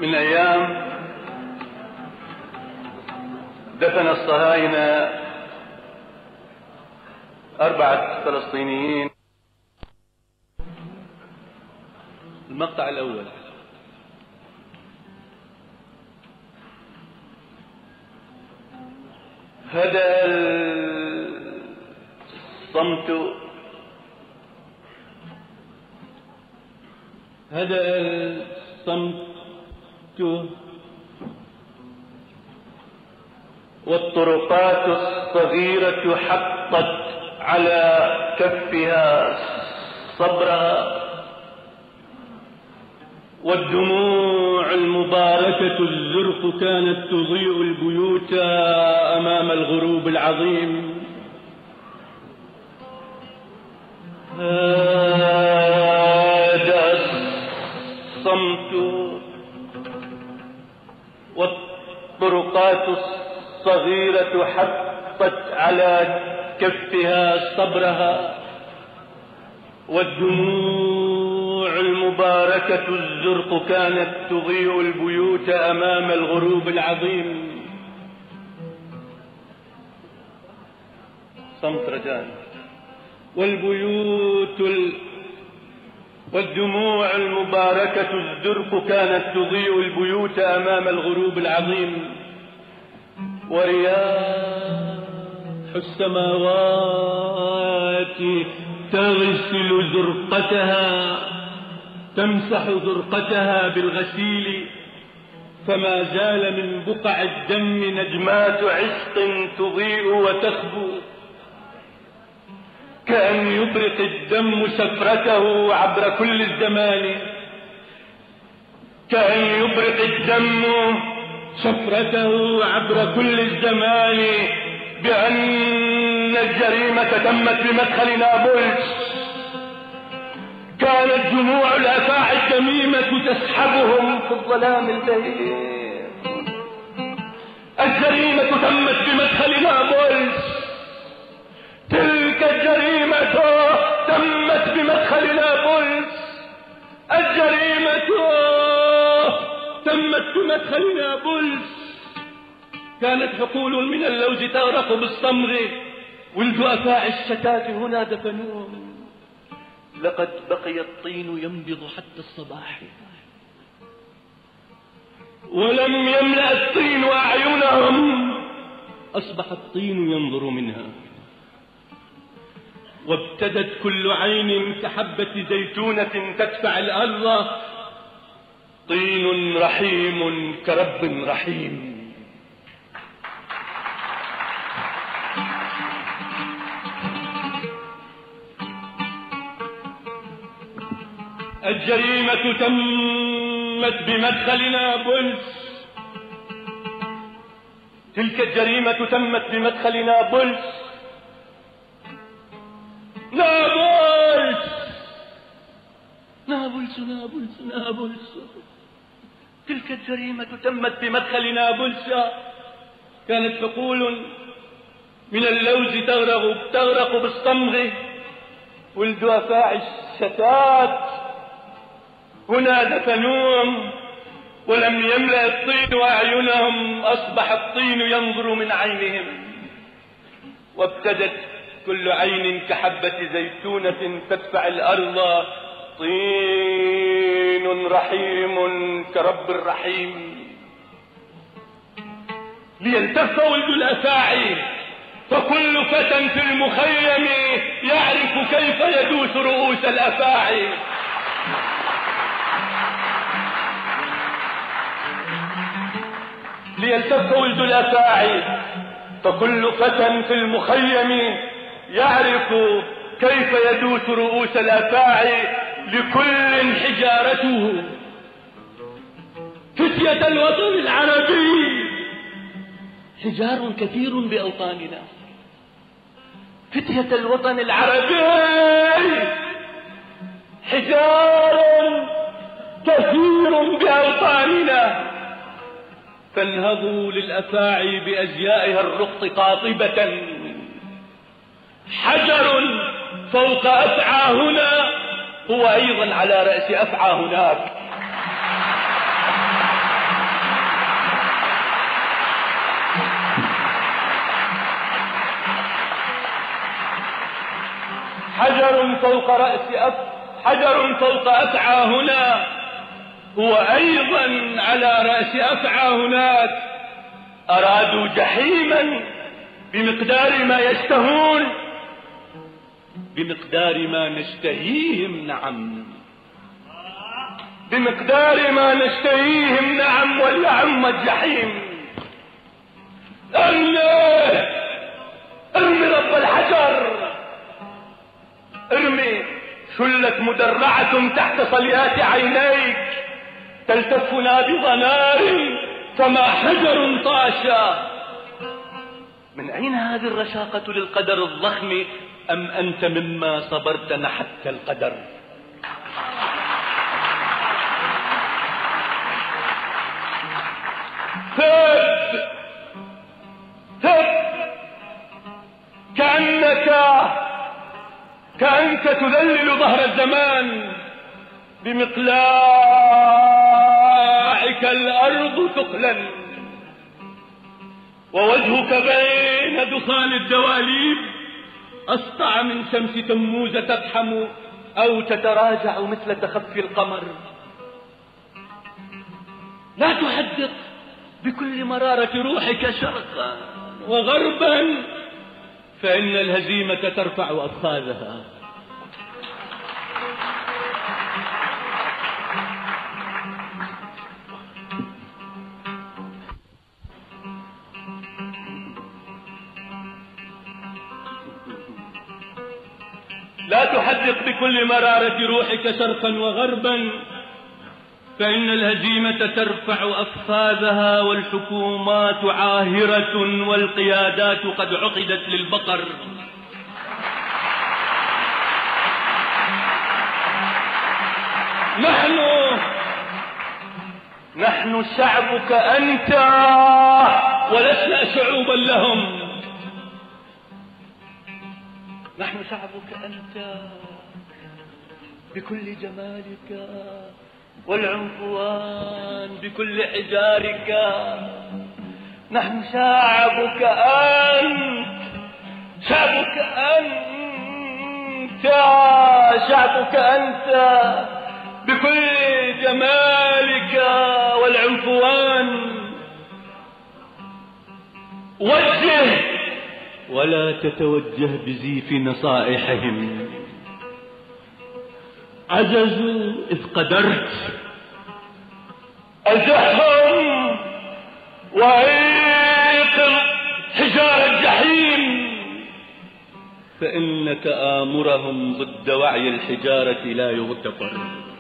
من أيام دفن الصهاينة 4 فلسطينيين. المقطع الأول: هدأ الصمت، هدأ الصمت والطرقات الصغيرة حطت على كفها صبرها، والدموع المباركة الزرق كانت تضيء البيوت أمام الغروب العظيم. هدأ الصمت والطرقات الصغيرة حطت على كفها صبرها، والدموع المباركة الزرق كانت تضيء البيوت أمام الغروب العظيم. صمت رجال. والدموع المباركة الزرق كانت تضيء البيوت أمام الغروب العظيم، ورياح السماوات تغسل زرقتها، تمسح زرقتها بالغسيل، فما زال من بقع الدم نجمات عشق تضيء وتخبو، كأن يبرق الدم سفرته عبر كل الزمان، كأن يبرق الدم سفرته عبر كل الزمان، بأن الجريمة تمت بمدخل نابلس. كانت دموع الأفاعي الدميمة تسحبهم في الظلام الليل. الجريمة تمت بمدخل نابلس، تلك الجريمة تمت بمدخل نابلس، الجريمة تمت بمدخل نابلس. كانت حقول من اللوز تغرق بالصمغ، ولد أفاعي الشتات هنا دفنوهم. لقد بقي الطين ينبض حتى الصباح، ولم يملأ الطين أعينهم، أصبح الطين ينظر منها. وابتدت كل عين كحبة زيتونة تدفع الأرض، طين رحيم كرب رحيم. الجريمة تمت بمدخل نابلس، تلك الجريمة تمت بمدخل نابلس. نابلس نابلس نابلس نابلس، تلك الجريمة تمت بمدخل نابلس. كانت حقول من اللوز تغرق بالصمغ، ولد أفاعي الشتات هنا دفنوهم، ولم يملأ الطين أعينهم، أصبح الطين ينظر من عينهم. وابتدت كل عين كحبة زيتونة تدفع الأرض، طين رحيم كرب الرحيم. ليلتف ولد الأفاعي، فكل فتى في المخيم يعرف كيف يدوس رؤوس الأفاعي. ليلتف ولد الأفاعي، فكل فتى في المخيم يعرف كيف يدوس رؤوس الأفاعي، لكل حجارته. فتية الوطن العربي، حجار كثير بأوطاننا. فتية الوطن العربي، حجار كثير بأوطاننا. فانهضوا للأفاعي بأزيائها الرقط قاطبة، حجر فوق أفعى هنا هو أيضا على رأس أفعى هناك. حجر فوق أفعى هنا هو أيضا على رأس أفعى هناك. أرادوا جحيما بمقدار ما يشتهون، بمقدار ما نشتهيهم. نعم، بمقدار ما نشتهيهم. نعم، وليعم الجحيم. ارمي رب الحجر، ارمي. شلت مدرعة تحت صليات عينيك، تلتف نابض نار فما حجر طاشا. من أين هذه الرشاقة للقدر الضخم؟ أم أنت مما صبرت نحت القدر؟ ثب كأنك تذلل ظهر الزمان، بمقلاعك الأرض ثقلا، ووجهك بين دخان الدواليب أسطع من شمس تموز تفحم أو تتراجع مثل تخفي القمر. لا تحدق بكل مرارة روحك شرقا وغربا، فإن الهزيمة ترفع أفخاذها. لا تحدق بكل مرارة روحك شرقا وغربا، فإن الهزيمة ترفع أفخاذها، والحكومات عاهرة والقيادات قد عقدت للبقر. نحن شعبك أنت ولسنا شعوبا لهم. نحن شعبك أنت بكل جمالك، والعنفوان بكل حجارك. نحن شعبك أنت، شعبك أنت، شعبك أنت بكل جمالك والعنفوان. وجه ولا تتوجه بزيف نصائحهم. عجزوا إذ قدرت، أزحهم وأيقظ حجار الجحيم، فإن تآمرهم ضد وعي الحجارة لا يغتفر.